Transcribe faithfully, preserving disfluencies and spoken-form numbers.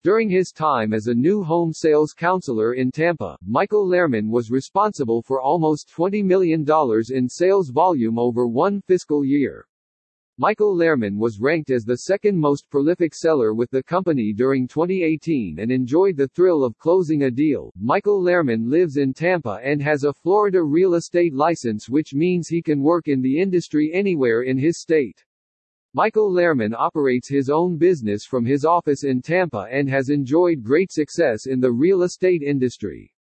During his time as a new home sales counselor in Tampa, Michael Lehrman was responsible for almost twenty million dollars in sales volume over one fiscal year. Michael Lehrman was ranked as the second most prolific seller with the company during twenty eighteen and enjoyed the thrill of closing a deal. Michael Lehrman lives in Tampa and has a Florida real estate license, which means he can work in the industry anywhere in his state. Michael Lehrman operates his own business from his office in Tampa and has enjoyed great success in the real estate industry.